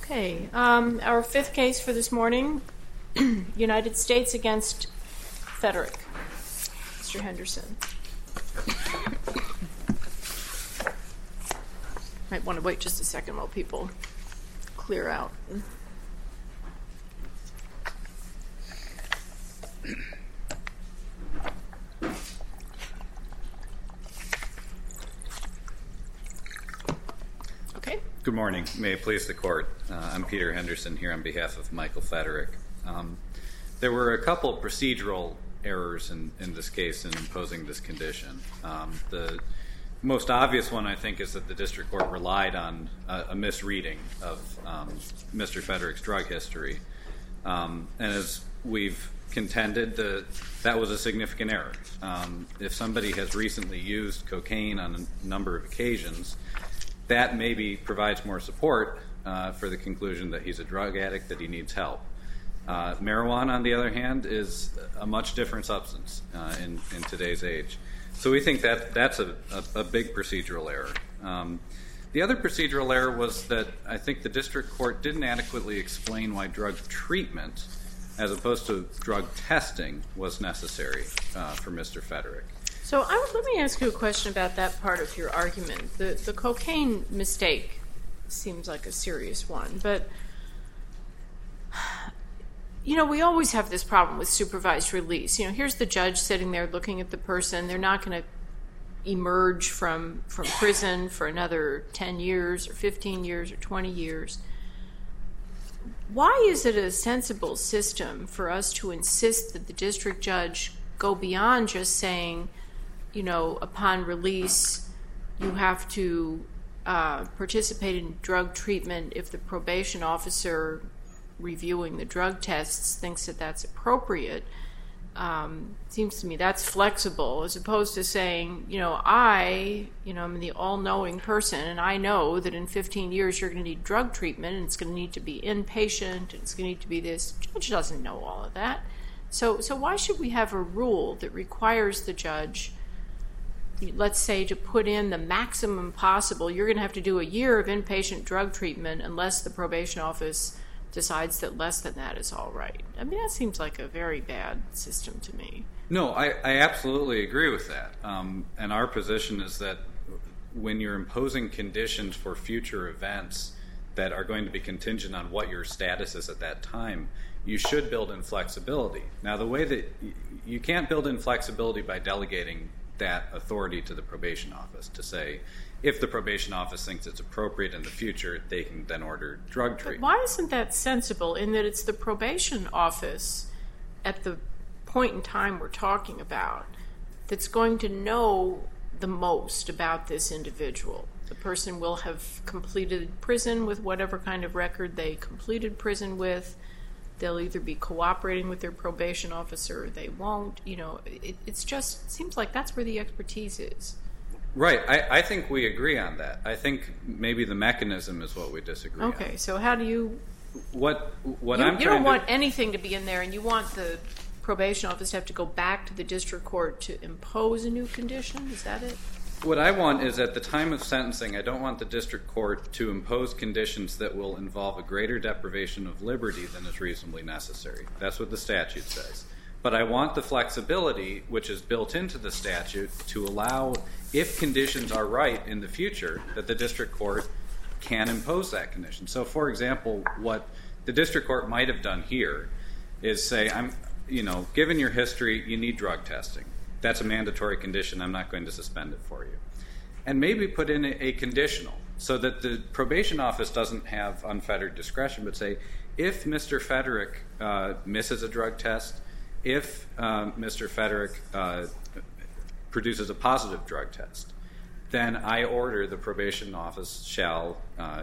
Okay, our fifth case for this morning, United States against Federick. Mr. Henderson. Might want to wait just a second while people clear out. Okay. Good morning. May it please the court. I'm Peter Henderson here on behalf of Michael Federick. There were a couple procedural errors in this case in imposing this condition. The most obvious one, I think, is that the district court relied on a misreading of Mr. Federick's drug history. And as we've contended, that was a significant error. If somebody has recently used cocaine on a number of occasions, that maybe provides more support for the conclusion that he's a drug addict, that he needs help. Marijuana, on the other hand, is a much different substance in today's age. So we think that that's a big procedural error. The other procedural error was that I think the district court didn't adequately explain why drug treatment, as opposed to drug testing, was necessary for Mr. Federick. So let me ask you a question about that part of your argument. The cocaine mistake seems like a serious one, but we always have this problem with supervised release. Here's the judge sitting there looking at the person. They're not going to emerge from prison for another 10 years or 15 years or 20 years. Why is it a sensible system for us to insist that the district judge go beyond just saying, upon release, you have to participate in drug treatment if the probation officer reviewing the drug tests thinks that that's appropriate? Seems to me that's flexible, as opposed to saying, I'm the all-knowing person, and I know that in 15 years you're going to need drug treatment, and it's going to need to be inpatient, and it's going to need to be this. The judge doesn't know all of that. So why should we have a rule that requires the judge, let's say, to put in the maximum possible? You're going to have to do a year of inpatient drug treatment unless the probation office decides that less than that is all right. I mean, that seems like a very bad system to me. No, I absolutely agree with that. And our position is that when you're imposing conditions for future events that are going to be contingent on what your status is at that time, you should build in flexibility. Now, the way that you can't build in flexibility by delegating that authority to the probation office to say, if the probation office thinks it's appropriate in the future, they can then order drug treatment. But why isn't that sensible, in that it's the probation office at the point in time we're talking about that's going to know the most about this individual? The person will have completed prison with whatever kind of record they completed prison with. They'll either be cooperating with their probation officer or they won't. It seems like that's where the expertise is. Right. I think we agree on that. I think maybe the mechanism is what we disagree on. Okay, so how do you... You don't want anything to be in there, and you want the probation office to have to go back to the district court to impose a new condition? Is that it? What I want is, at the time of sentencing, I don't want the district court to impose conditions that will involve a greater deprivation of liberty than is reasonably necessary. That's what the statute says. But I want the flexibility, which is built into the statute, to allow, if conditions are right in the future, that the district court can impose that condition. So, for example, what the district court might have done here is say, given your history, you need drug testing. That's a mandatory condition. I'm not going to suspend it for you. And maybe put in a conditional so that the probation office doesn't have unfettered discretion, but say, if Mr. Federick misses a drug test, if Mr. Federick produces a positive drug test, then I order the probation office shall,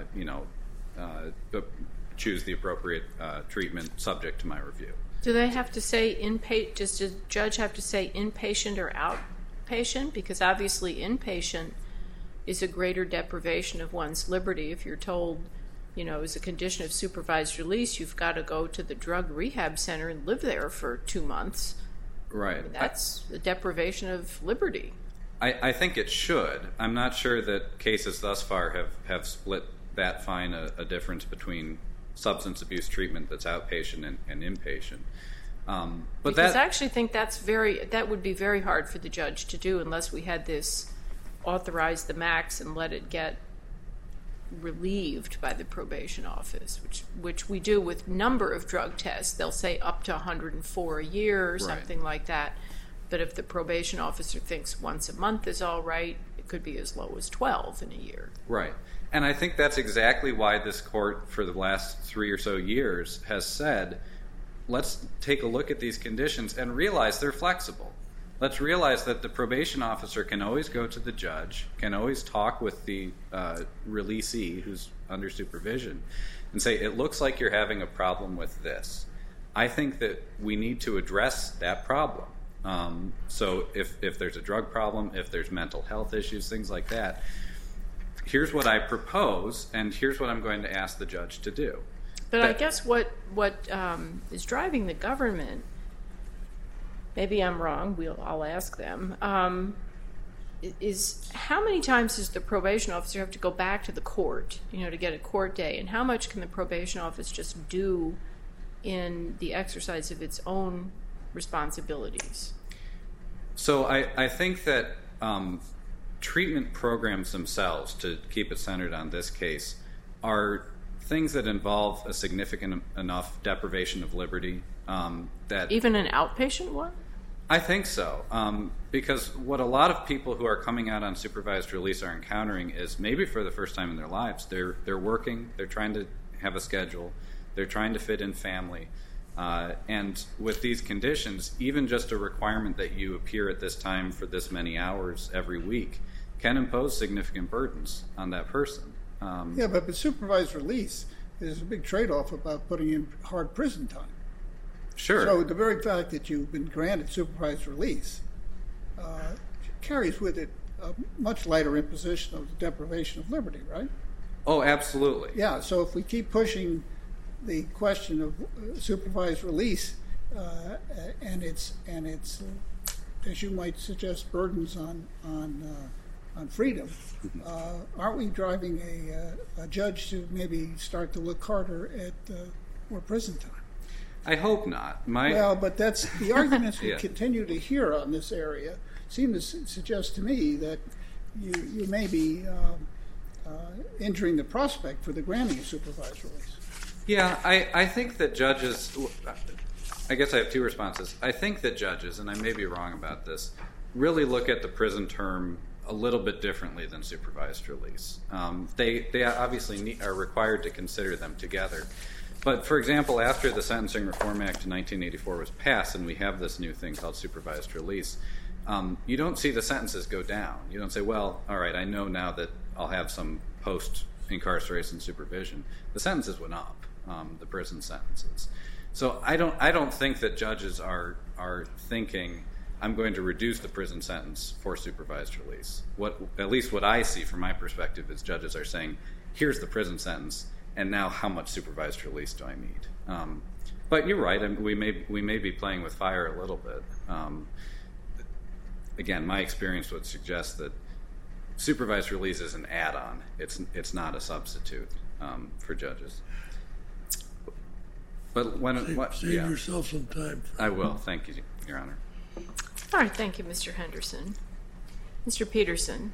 choose the appropriate treatment subject to my review. Do they have to say does the judge have to say inpatient or outpatient? Because obviously inpatient is a greater deprivation of one's liberty. If you're told, as a condition of supervised release, you've got to go to the drug rehab center and live there for 2 months. Right. I mean, that's a deprivation of liberty. I think it should. I'm not sure that cases thus far have split that fine a difference between substance abuse treatment that's outpatient and inpatient. Because I actually think that would be very hard for the judge to do unless we had this authorize the max and let it get relieved by the probation office, which we do with number of drug tests. They'll say up to 104 a year or something like that. But if the probation officer thinks once a month is all right, it could be as low as 12 in a year. Right. And I think that's exactly why this court for the last 3 or so years has said, let's take a look at these conditions and realize they're flexible. Let's realize that the probation officer can always go to the judge, can always talk with the releasee who's under supervision and say, it looks like you're having a problem with this. I think that we need to address that problem. So if there's a drug problem, if there's mental health issues, things like that, here's what I propose, and here's what I'm going to ask the judge to do. But I guess what is driving the government, maybe I'm wrong, I'll ask them, is how many times does the probation officer have to go back to the court, to get a court day, and how much can the probation office just do in the exercise of its own responsibilities? So I think that treatment programs themselves, to keep it centered on this case, are things that involve a significant enough deprivation of liberty that... Even an outpatient one? I think so, because what a lot of people who are coming out on supervised release are encountering is maybe for the first time in their lives, they're working, they're trying to have a schedule, they're trying to fit in family, and with these conditions, even just a requirement that you appear at this time for this many hours every week can impose significant burdens on that person. Yeah, but supervised release is a big trade-off about putting in hard prison time. Sure. So the very fact that you've been granted supervised release carries with it a much lighter imposition of the deprivation of liberty, right? Oh, absolutely. Yeah, so if we keep pushing the question of supervised release and it's as you might suggest, burdens on freedom, aren't we driving a judge to maybe start to look harder at more prison time? I hope not. Well, but that's the arguments we continue to hear on this area seem to suggest to me that you may be injuring the prospect for the granting of supervised release. Yeah, I think that judges, I guess I have two responses. I think that judges, and I may be wrong about this, really look at the prison term a little bit differently than supervised release. They obviously are required to consider them together. But, for example, after the Sentencing Reform Act in 1984 was passed and we have this new thing called supervised release, you don't see the sentences go down. You don't say, well, all right, I know now that I'll have some post-incarceration supervision. The sentences went up, the prison sentences. So I don't think that judges are thinking, I'm going to reduce the prison sentence for supervised release. At least what I see from my perspective is judges are saying, here's the prison sentence, and now how much supervised release do I need? But you're right, we may be playing with fire a little bit. Again, my experience would suggest that supervised release is an add-on. It's not a substitute for judges. But Save yourself some time. I will. Thank you, Your Honor. All right, thank you, Mr. Henderson. Mr. Peterson.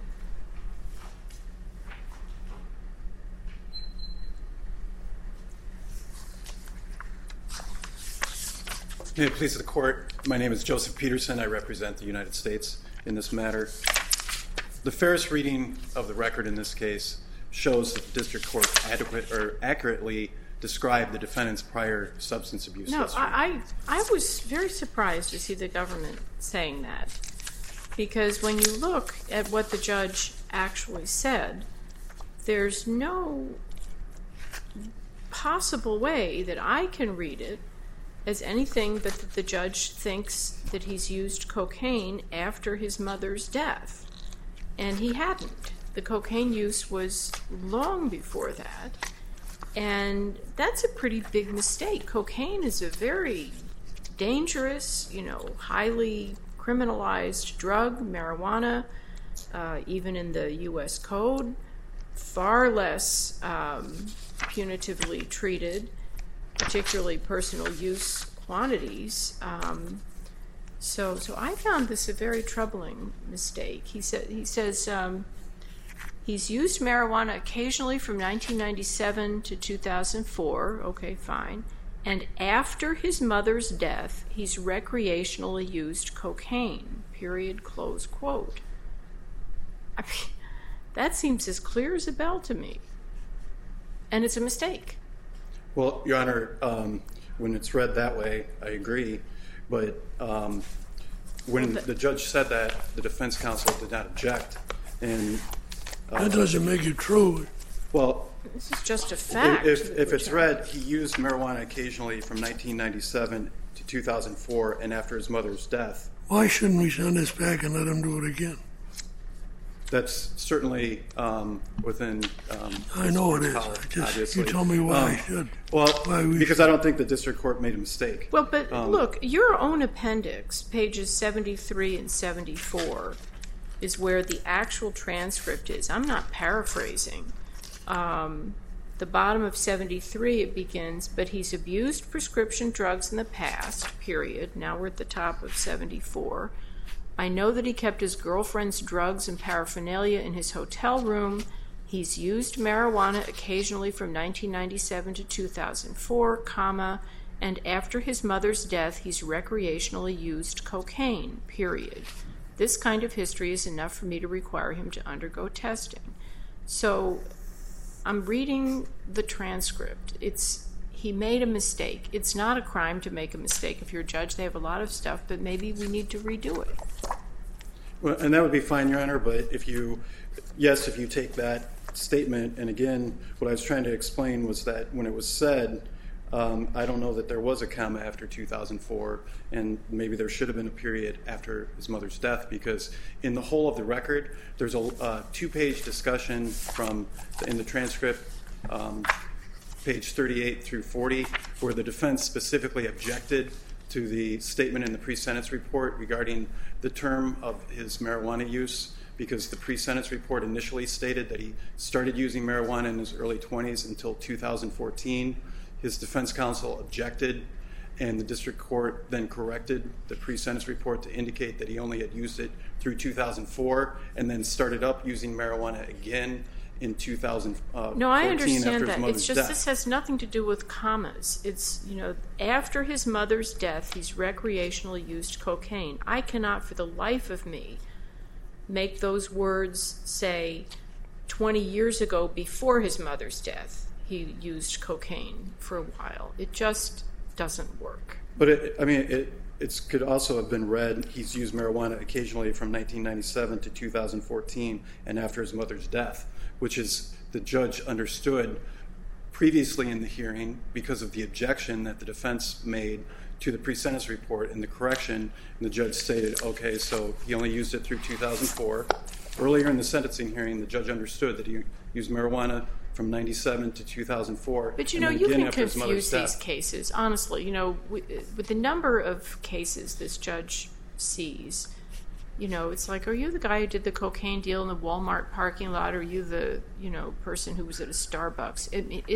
May it please the Court, my name is Joseph Peterson. I represent the United States in this matter. The fairest reading of the record in this case shows that the district court accurately described the defendant's prior substance abuse history. I was very surprised to see the government saying that, because when you look at what the judge actually said, there's no possible way that I can read it as anything but that the judge thinks that he's used cocaine after his mother's death. And he hadn't. The cocaine use was long before that. And that's a pretty big mistake. Cocaine is a very dangerous, highly criminalized drug, marijuana, even in the U.S. Code, far less punitively treated, particularly personal use quantities. So I found this a very troubling mistake. He says he's used marijuana occasionally from 1997 to 2004. Okay, fine. And after his mother's death, he's recreationally used cocaine, period, close quote. I mean, that seems as clear as a bell to me. And it's a mistake. Well, Your Honor, when it's read that way, I agree. But when the judge said that, the defense counsel did not object. And that doesn't make it true. Well, this is just a fact. If it's read, he used marijuana occasionally from 1997 to 2004 and after his mother's death. Why shouldn't we send this back and let him do it again? That's certainly within. I know it is. Obviously. You tell me why I should. Well, because I don't think the district court made a mistake. Well, but look, your own appendix, pages 73 and 74, is where the actual transcript is. I'm not paraphrasing. The bottom of 73, it begins, but he's abused prescription drugs in the past, period. Now we're at the top of 74. I know that he kept his girlfriend's drugs and paraphernalia in his hotel room. He's used marijuana occasionally from 1997 to 2004, comma, and after his mother's death, he's recreationally used cocaine, period. This kind of history is enough for me to require him to undergo testing. So I'm reading the transcript. He made a mistake. It's not a crime to make a mistake. If you're a judge, they have a lot of stuff, but maybe we need to redo it. Well, and that would be fine, Your Honor, but if you take that statement, and again, what I was trying to explain was that when it was said, I don't know that there was a comma after 2004, and maybe there should have been a period after his mother's death, because in the whole of the record, there's a two-page discussion in the transcript, page 38 through 40, where the defense specifically objected to the statement in the pre-sentence report regarding the term of his marijuana use, because the pre-sentence report initially stated that he started using marijuana in his early 20s until 2014. His defense counsel objected, and the district court then corrected the pre-sentence report to indicate that he only had used it through 2004 and then started up using marijuana again in 2014 No, I after understand his that. mother's It's just death. this has nothing to do with commas. It's, after his mother's death, he's recreationally used cocaine. I cannot for the life of me make those words say 20 years ago before his mother's death he used cocaine for a while. It just doesn't work. But it could also have been read, he's used marijuana occasionally from 1997 to 2014 and after his mother's death, which is the judge understood previously in the hearing because of the objection that the defense made to the pre-sentence report and the correction, and the judge stated, okay, so he only used it through 2004. Earlier in the sentencing hearing, the judge understood that he used marijuana from 97 to 2004. But and you then can again after his confuse mother's these death. cases. Honestly, with the number of cases this judge sees, it's like, are you the guy who did the cocaine deal in the Walmart parking lot? Or are you the, person who was at a Starbucks?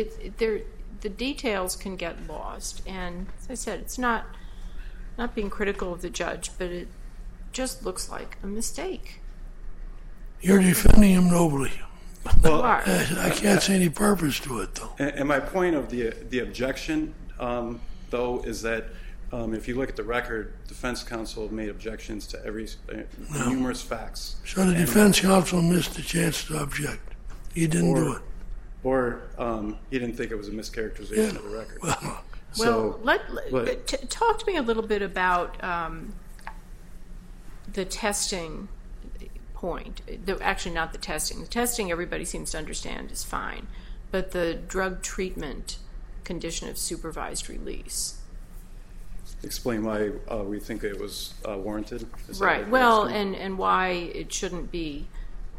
The details can get lost. And as I said, it's not being critical of the judge, but it just looks like a mistake. You're defending him nobly. Well, I can't see any purpose to it, though. and my point of the objection, though, is that if you look at the record, defense counsel made objections to numerous facts. So the defense counsel missed the chance to object. He didn't do it. Or he didn't think it was a mischaracterization of the record. Talk to me a little bit about the testing point. Actually, not the testing. The testing, everybody seems to understand, is fine. But the drug treatment condition of supervised release. Explain why we think it was warranted. Right. Well, and why it shouldn't be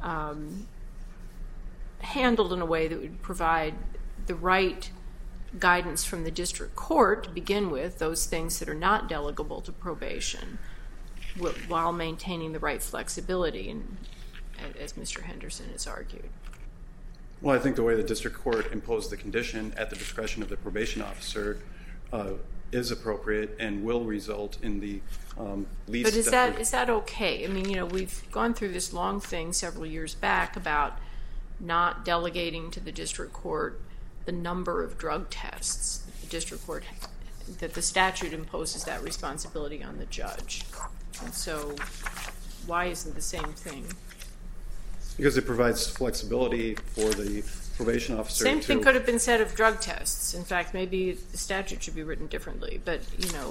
handled in a way that would provide the right guidance from the district court to begin with, those things that are not delegable to probation, while maintaining the right flexibility, and as Mr. Henderson has argued. Well, I think the way the district court imposed the condition at the discretion of the probation officer is appropriate and will result in the least. But is that okay? I mean, we've gone through this long thing several years back about not delegating to the district court the number of drug tests. The district court, that the statute imposes that responsibility on the judge. And so why isn't the same thing? Because it provides flexibility for the probation officer. Same thing could have been said of drug tests. In fact, maybe the statute should be written differently. But,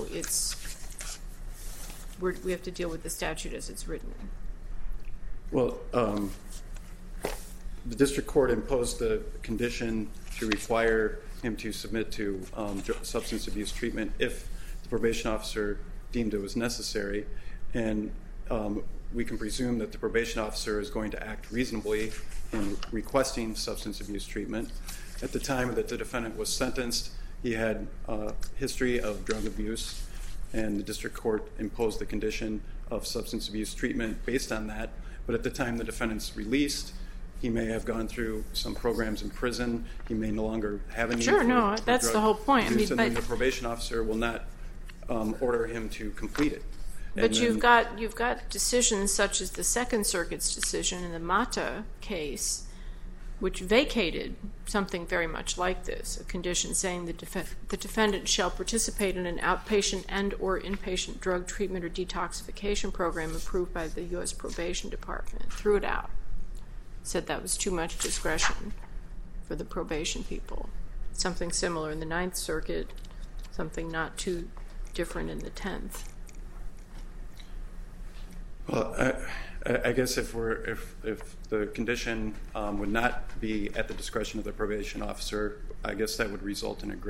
we have to deal with the statute as it's written. Well, the district court imposed the condition to require him to submit to substance abuse treatment if the probation officer deemed it was necessary. And we can presume that the probation officer is going to act reasonably in requesting substance abuse treatment. At the time that the defendant was sentenced, he had a history of drug abuse, and the district court imposed the condition of substance abuse treatment based on that. But at the time the defendant's released, he may have gone through some programs in prison. He may no longer have a need for that's drug the whole point. abuse, and then the probation officer will not order him to complete it. But you've got decisions such as the Second Circuit's decision in the Mata case, which vacated something very much like this, a condition saying the defendant shall participate in an outpatient and or inpatient drug treatment or detoxification program approved by the U.S. Probation Department. Threw it out. Said that was too much discretion for the probation people. Something similar in the Ninth Circuit, something not too different in the 10th. Well, I guess if the condition would not be at the discretion of the probation officer, I guess that would result in a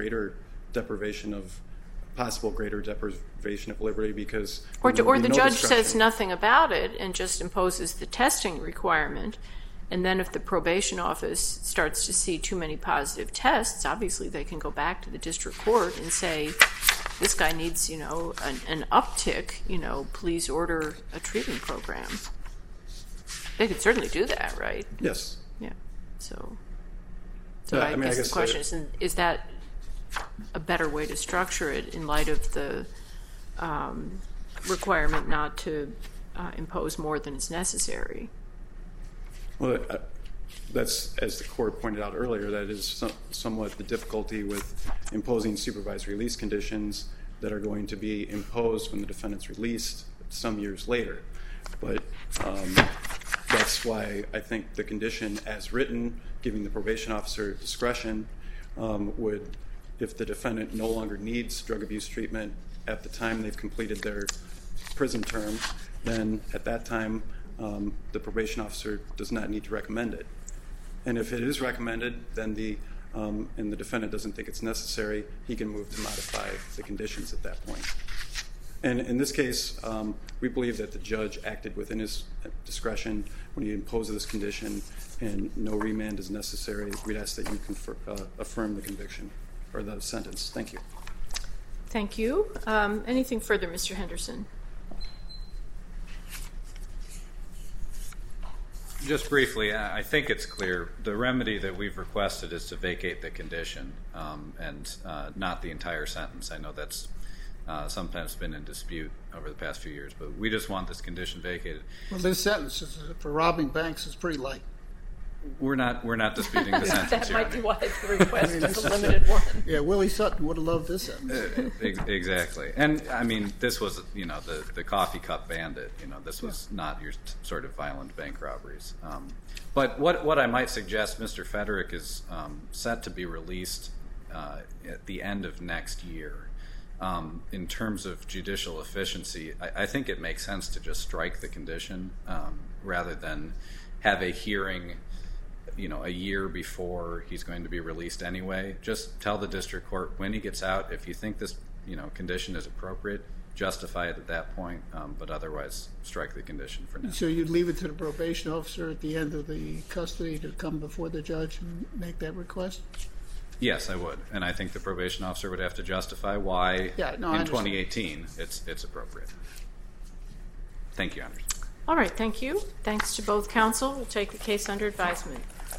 possible greater deprivation of liberty, because or the judge says nothing about it and just imposes the testing requirement. And then if the probation office starts to see too many positive tests, obviously they can go back to the district court and say, this guy needs, an uptick, please order a treatment program. They could certainly do that, right? Yes. Yeah. So I guess the question is that a better way to structure it in light of the requirement not to impose more than is necessary? Well, that's, as the court pointed out earlier, that is somewhat the difficulty with imposing supervised release conditions that are going to be imposed when the defendant's released some years later. But that's why I think the condition as written, giving the probation officer discretion, would, if the defendant no longer needs drug abuse treatment at the time they've completed their prison term, then at that time the probation officer does not need to recommend it. And if it is recommended, then and the defendant doesn't think it's necessary, he can move to modify the conditions at that point. And in this case, we believe that the judge acted within his discretion when he imposed this condition, and no remand is necessary. We'd ask that you affirm the conviction or the sentence. Thank you. Thank you. Anything further, Mr. Henderson? Just briefly, I think it's clear. The remedy that we've requested is to vacate the condition and not the entire sentence. I know that's sometimes been in dispute over the past few years, but we just want this condition vacated. Well, this sentence for robbing banks is pretty light. We're not disputing the sentence. That here. might be why the request is a limited one. Yeah, Willie Sutton would have loved this sentence. Exactly. And, I mean, this was, the coffee cup bandit. This was not your sort of violent bank robberies. But what I might suggest, Mr. Federick is set to be released at the end of next year. In terms of judicial efficiency, I think it makes sense to just strike the condition rather than have a hearing a year before he's going to be released anyway. Just tell the district court when he gets out, if you think this condition is appropriate, justify it at that point, but otherwise strike the condition for now. So you'd leave it to the probation officer at the end of the custody to come before the judge and make that request? Yes, I would. And I think the probation officer would have to justify why in 2018 it's appropriate. Thank you, Anderson. All right, thank you. Thanks to both counsel. We'll take the case under advisement.